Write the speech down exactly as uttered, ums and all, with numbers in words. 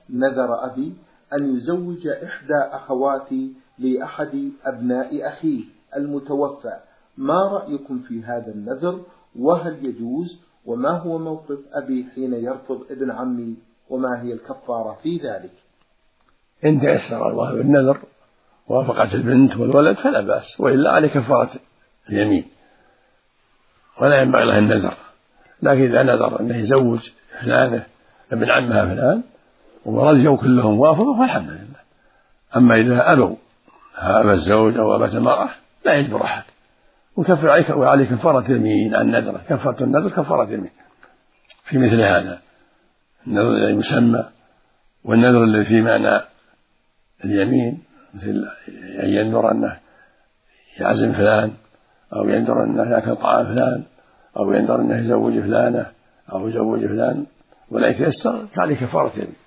نذر أبي أن يزوج إحدى أخواتي لأحد أبناء أخيه المتوفى، ما رأيكم في هذا النذر؟ وهل يجوز؟ وما هو موقف أبي حين يرفض ابن عمي؟ وما هي الكفارة في ذلك؟ إن تيسر الله بالنذر ووافقت البنت والولد فلا بأس، وإلا عليه كفارة اليمين ولا ينبغي له النذر. لكن إذا نذر أنه يزوج فلانة ابن عمها فلان ورجوا كلهم وافقوا فالحمد لله. أما إذا أبوا أبا الزوج أو أبا المرأة لا يجبر أحد، وكفر عليك وعليه كفارة يمين عن نذره. كفارة النذر كفارة يمين في مثل هذا النذر الذي يسمى، والنذر الذي في معنى اليمين مثل أن ينذر أنه يعزم فلان، أو ينذر أنه يأكل طعام فلان، أو ينذر أنه يزوج فلانة أو يزوج فلان ولا يتيسر فعليه كفارة يمين.